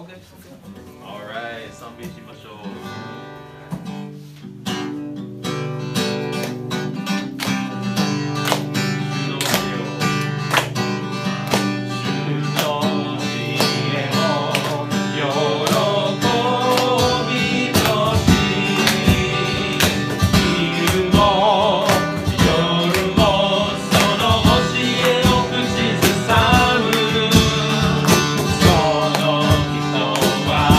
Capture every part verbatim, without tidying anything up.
Alright、賛美しましょう。 Wow.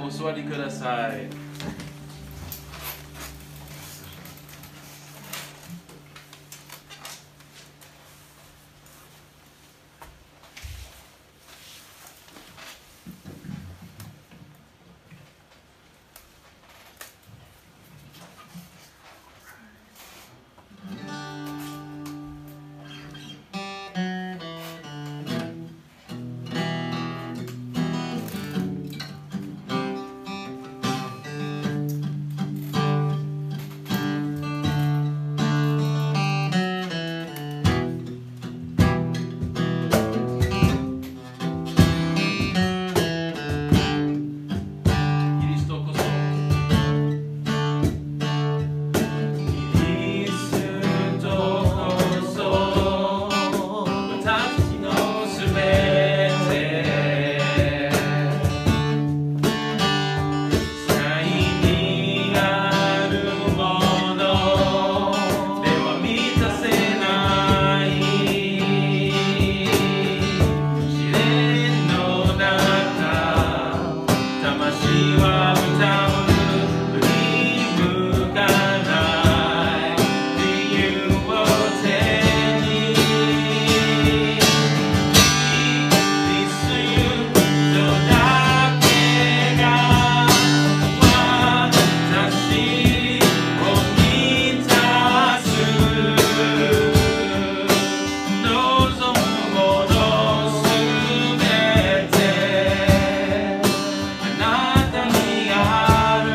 お座りください。 あなたにある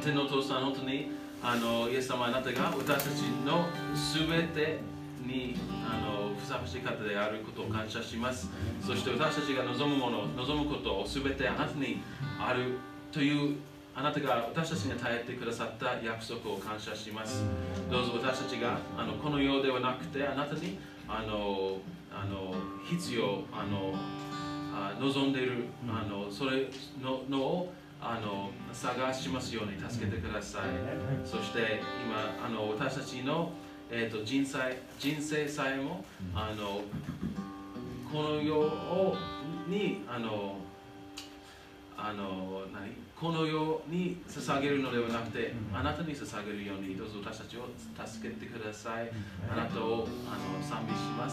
天のお父さん、本当にあのイエス様、あなたが私たちのすべてにあのふさわしい方であることを感謝します。そして私たちが望むもの、望むことをすべてあなたにあるというあなたが私たちに与えてくださった約束を感謝します。どうぞ私たちがあのこの世ではなくてあなたにあのあの必要あのあ望んでいるあのそれののをあの探しますように助けてください。そして今あの私たちの、えー、と人生人生さえもあのこの世をにあのあの何この世に捧げるのではなくて、あなたに捧げるようにどうぞ私たちを助けてください。あなたをあの賛美します。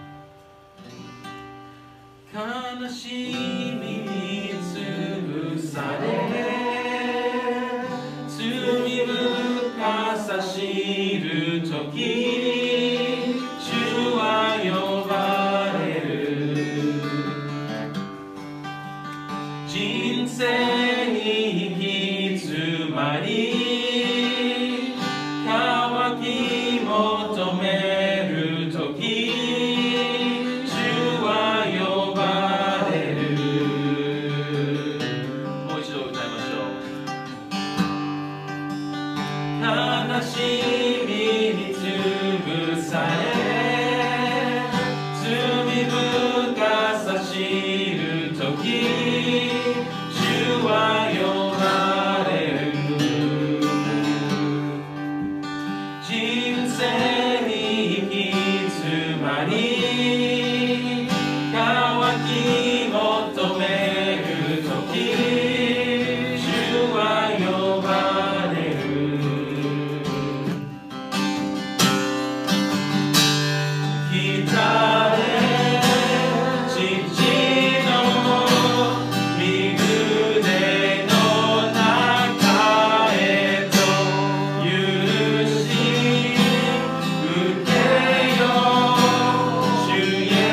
悲しみに潰され罪深さ知るときに主は呼ばれる。人生に行き詰まり渇き求めるとき悲しみに潰され罪深さ知るとき主は呼ばれる。人生に行き詰まり渇き求めるとき主は呼ばれる。主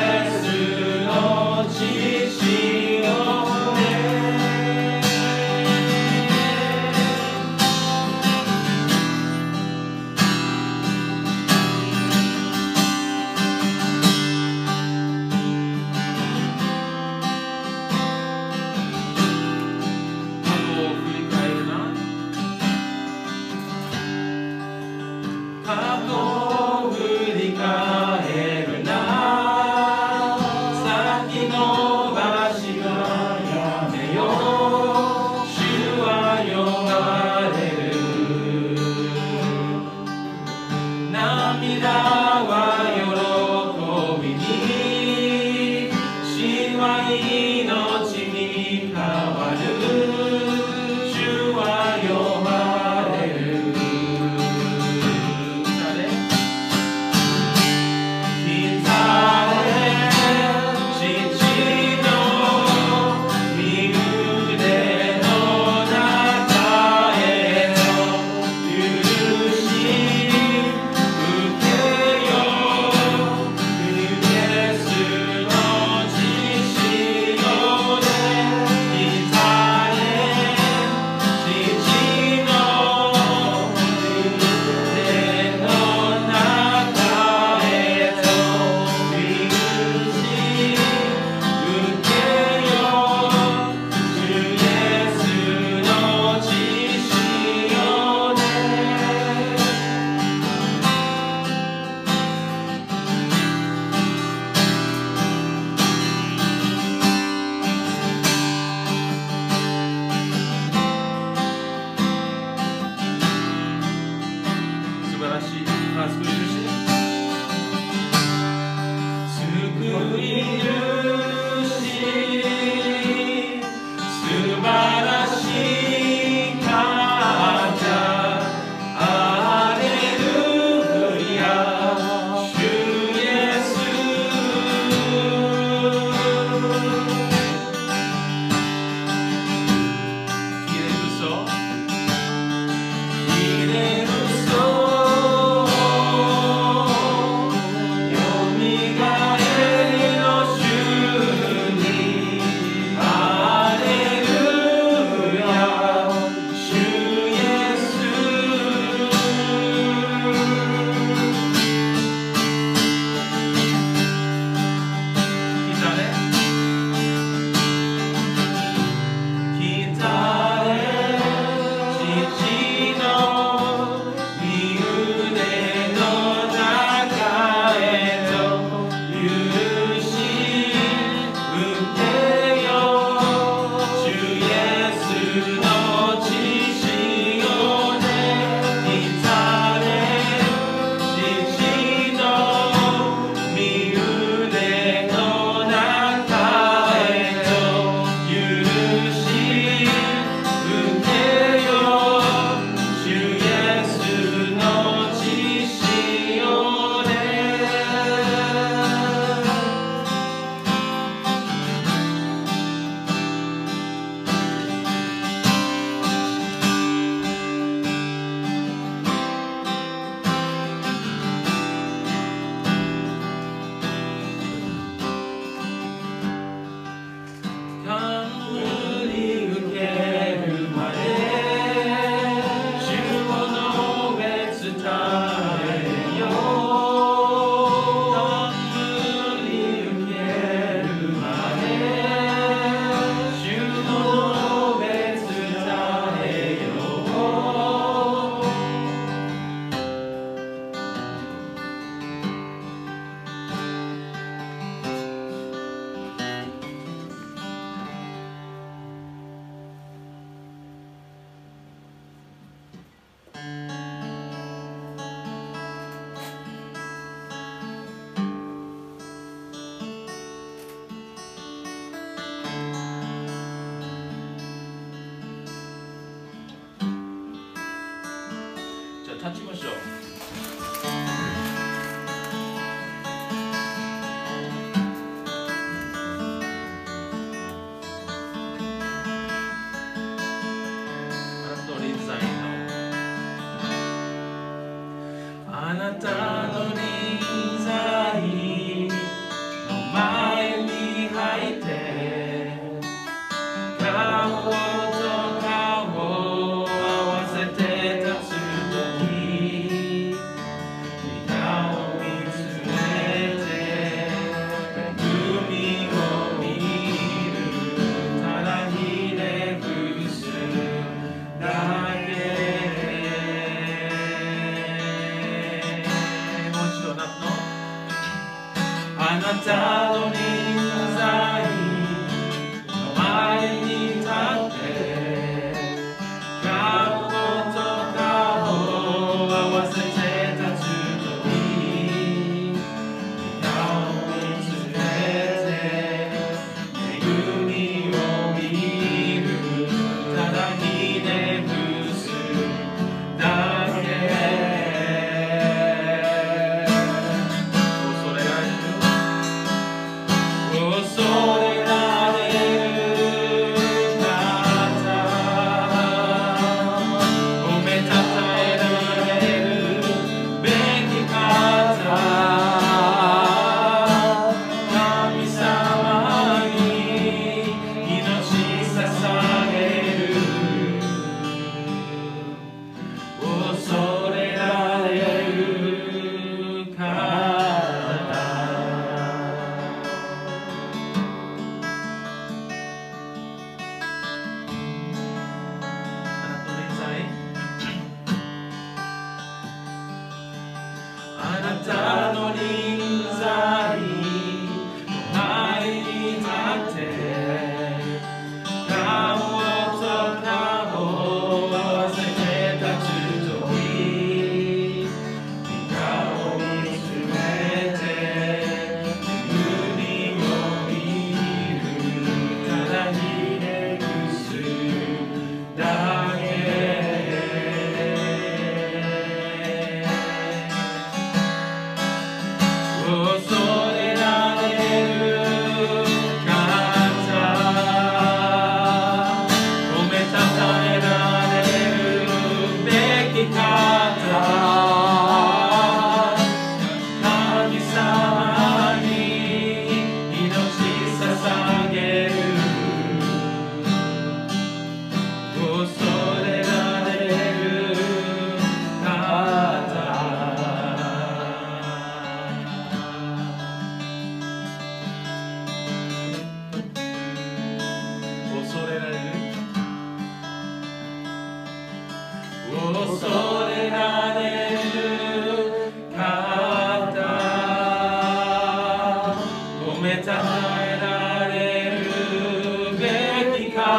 しょう。あなたの臨在の前に入って顔と顔を合わせて立つとき皆を見つめて海を見るただひれ伏すだけあなたの臨在の前に立って顔と顔を合わせて立つとき皆を見つめて恵みを見るただひれ伏すだけあなたの臨在の前に立って顔と顔を合わせて立つとき皆を見つめて海を見るただひれ伏すだけ恐れられる方褒めたたえられるべき方神様に命捧げる恐れられる方恐れられる恐れられる方褒めたたえられるべき方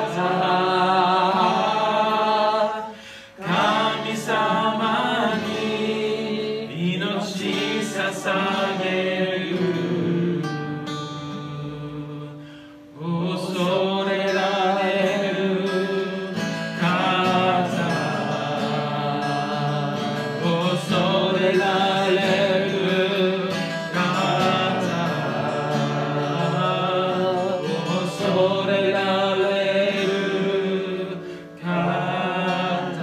神様に命捧げる恐れられる方恐れられる方恐れられる方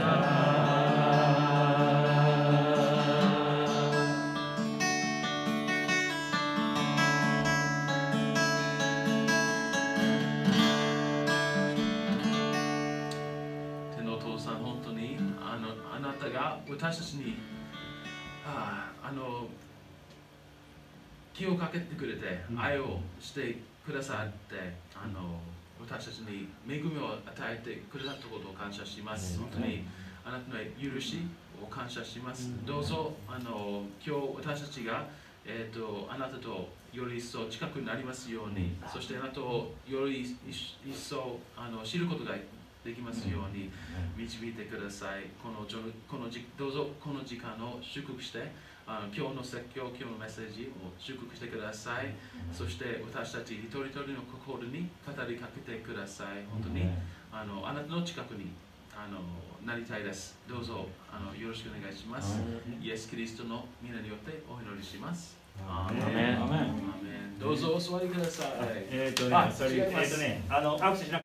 天のお父さん、本当にあのあなたが私たちにああの気をかけてくれて愛をしてくださってあの私たちに恵みを与えてくださったことを感謝します。本当にあなたの許しを感謝します。どうぞあの今日私たちが、えー、とあなたとより一層近くなりますように、そしてあなたをより一層あの知ることができますように導いてください。このこのどうぞこの時間を祝福してあの今日の説教、今日のメッセージを祝福してください。そして私たち一人一人の心に語りかけてください。本当にあのあなたの近くにあのなりたいです。どうぞあのよろしくお願いします。イエス・キリストの皆によってお祈りします。アーメン。どうぞお座りください。 えっとね、それえっとね、あの握手しな